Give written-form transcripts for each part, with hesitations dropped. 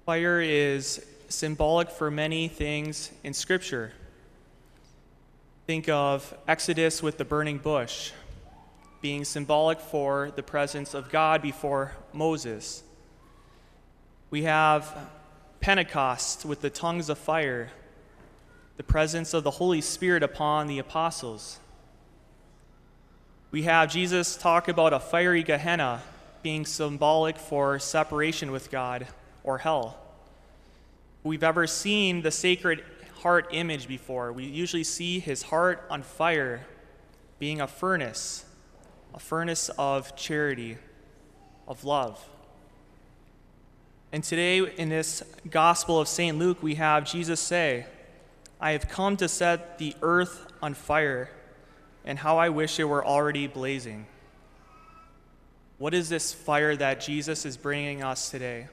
Fire is symbolic for many things in Scripture. Think of Exodus with the burning bush, being symbolic for the presence of God before Moses. We have Pentecost with the tongues of fire, the presence of the Holy Spirit upon the apostles. We have Jesus talk about a fiery Gehenna being symbolic for separation with God or hell. We've ever seen the Sacred Heart image before. We usually see his heart on fire being a furnace of charity, of love. And today in this Gospel of St. Luke, we have Jesus say, "I have come to set the earth on fire, and how I wish it were already blazing." What is this fire that Jesus is bringing us today?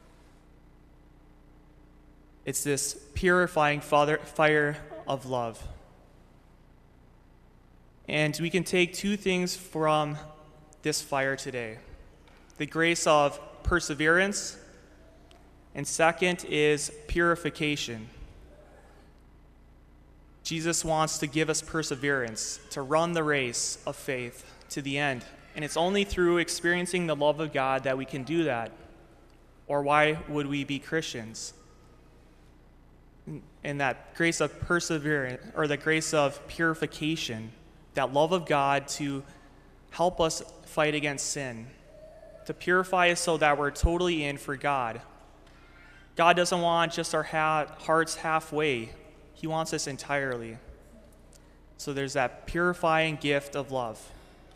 It's this purifying fire of love. And we can take two things from this fire today: the grace of perseverance, and second is purification. Jesus wants to give us perseverance, to run the race of faith to the end. And it's only through experiencing the love of God that we can do that. Or why would we be Christians? And that grace of perseverance, or the grace of purification, that love of God to help us fight against sin, to purify us so that we're totally in for God. God doesn't want just our hearts halfway. He wants us entirely. So there's that purifying gift of love.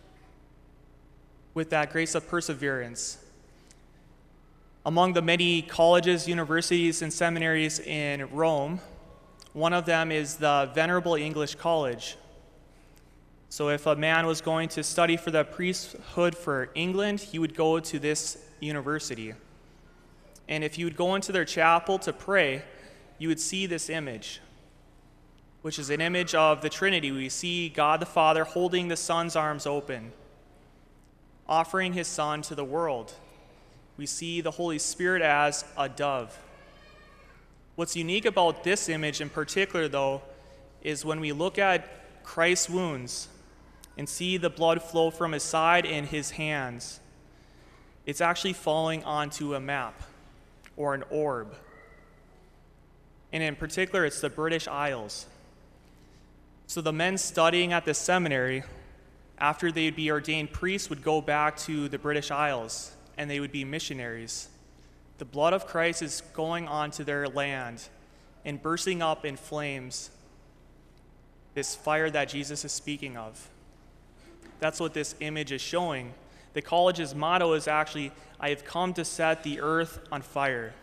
With that grace of perseverance, among the many colleges, universities, and seminaries in Rome, one of them is the Venerable English College. So if a man was going to study for the priesthood for England, he would go to this university. And if you would go into their chapel to pray, you would see this image, which is an image of the Trinity. We see God the Father holding the Son's arms open, offering his Son to the world. We see the Holy Spirit as a dove. What's unique about this image in particular, though, is when we look at Christ's wounds and see the blood flow from his side and his hands, it's actually falling onto a map or an orb. And in particular, it's the British Isles. So the men studying at this seminary, after they'd be ordained priests, would go back to the British Isles, and they would be missionaries. The blood of Christ is going onto their land and bursting up in flames, this fire that Jesus is speaking of. That's what this image is showing. The college's motto is actually, "I have come to set the earth on fire."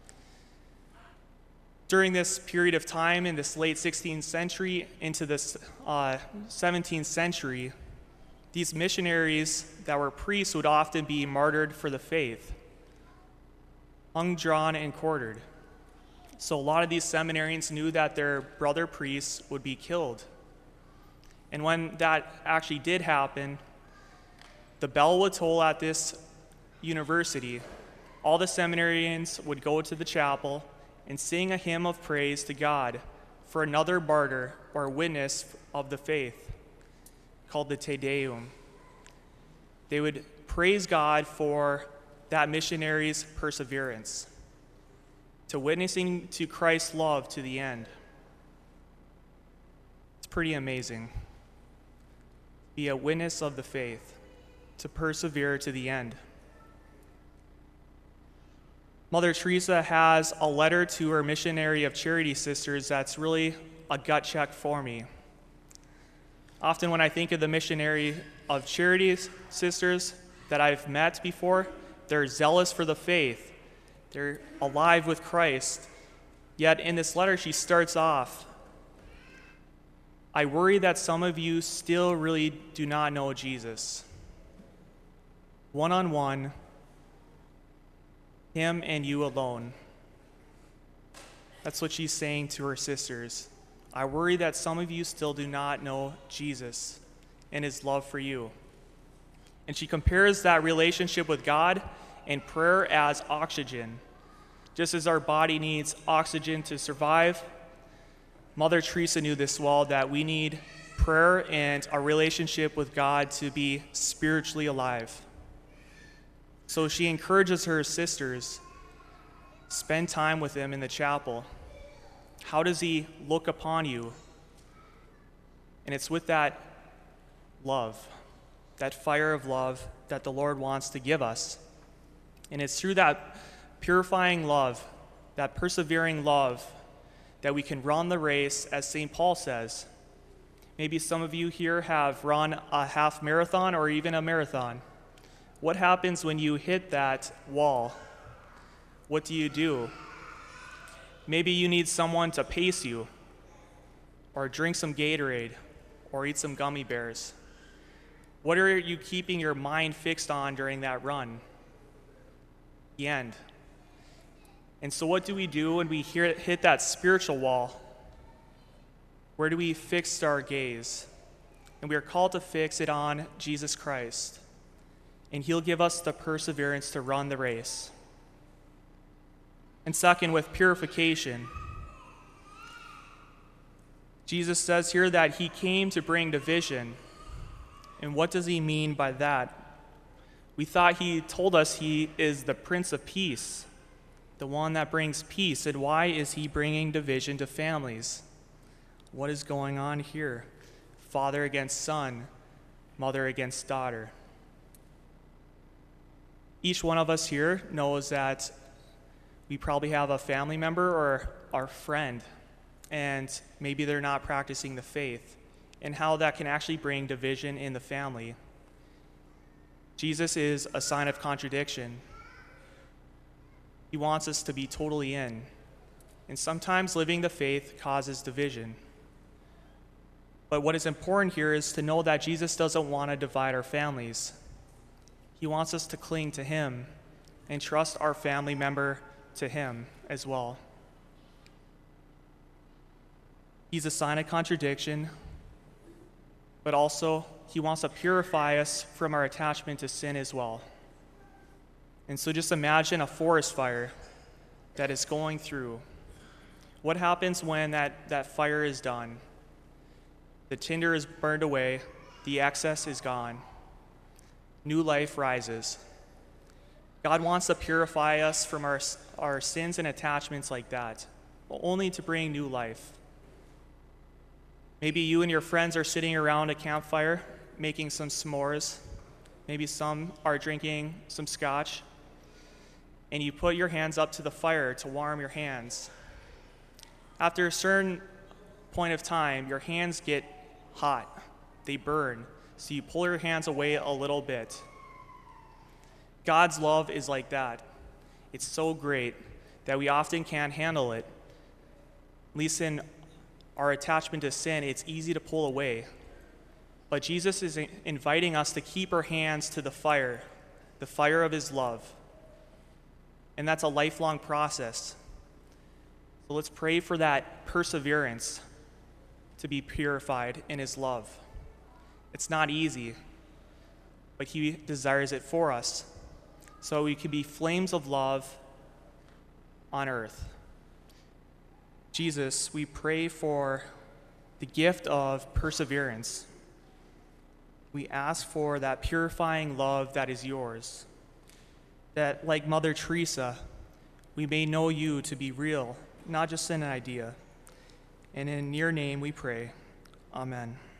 During this period of time in this late 16th century into this 17th century, these missionaries that were priests would often be martyred for the faith, hung, drawn, and quartered. So a lot of these seminarians knew that their brother priests would be killed. And when that actually did happen, the bell would toll at this university. All the seminarians would go to the chapel and sing a hymn of praise to God for another martyr or witness of the faith, called the Te Deum. They would praise God for that missionary's perseverance, to witnessing to Christ's love to the end. It's pretty amazing. Be a witness of the faith, to persevere to the end. Mother Teresa has a letter to her missionary of charity sisters that's really a gut check for me. Often when I think of the missionary of charity sisters that I've met before, they're zealous for the faith. They're alive with Christ. Yet in this letter, she starts off, "I worry that some of you still really do not know Jesus. One-on-one, him and you alone." That's what she's saying to her sisters. I worry that some of you still do not know Jesus and his love for you. And she compares that relationship with God and prayer as oxygen. Just as our body needs oxygen to survive, Mother Teresa knew this well, that we need prayer and a relationship with God to be spiritually alive. So she encourages her sisters, spend time with him in the chapel. How does he look upon you? And it's with that love, that fire of love that the Lord wants to give us. And it's through that purifying love, that persevering love, that we can run the race, as St. Paul says. Maybe some of you here have run a half marathon or even a marathon. What happens when you hit that wall? What do? Maybe you need someone to pace you, or drink some Gatorade, or eat some gummy bears. What are you keeping your mind fixed on during that run? The end. And so what do we do when we hit that spiritual wall? Where do we fix our gaze? And we are called to fix it on Jesus Christ. And he'll give us the perseverance to run the race. And second, with purification, Jesus says here that he came to bring division. And what does he mean by that? We thought he told us he is the Prince of Peace, the one that brings peace. And why is he bringing division to families? What is going on here? Father against son, mother against daughter. Each one of us here knows that we probably have a family member or our friend, and maybe they're not practicing the faith, and how that can actually bring division in the family. Jesus is a sign of contradiction. He wants us to be totally in, and sometimes living the faith causes division. But what is important here is to know that Jesus doesn't want to divide our families. He wants us to cling to him and trust our family member to him as well. He's a sign of contradiction, but also he wants to purify us from our attachment to sin as well. And so just imagine a forest fire that is going through. What happens when that fire is done? The tinder is burned away, the excess is gone. New life rises. God wants to purify us from our sins and attachments like that, but only to bring new life. Maybe you and your friends are sitting around a campfire making some s'mores. Maybe some are drinking some scotch. And you put your hands up to the fire to warm your hands. After a certain point of time, your hands get hot. They burn. So you pull your hands away a little bit. God's love is like that. It's so great that we often can't handle it. At least in our attachment to sin, it's easy to pull away. But Jesus is inviting us to keep our hands to the fire of his love. And that's a lifelong process. So let's pray for that perseverance to be purified in his love. It's not easy, but he desires it for us, so we can be flames of love on earth. Jesus, we pray for the gift of perseverance. We ask for that purifying love that is yours, that, like Mother Teresa, we may know you to be real, not just an idea. And in your name we pray. Amen.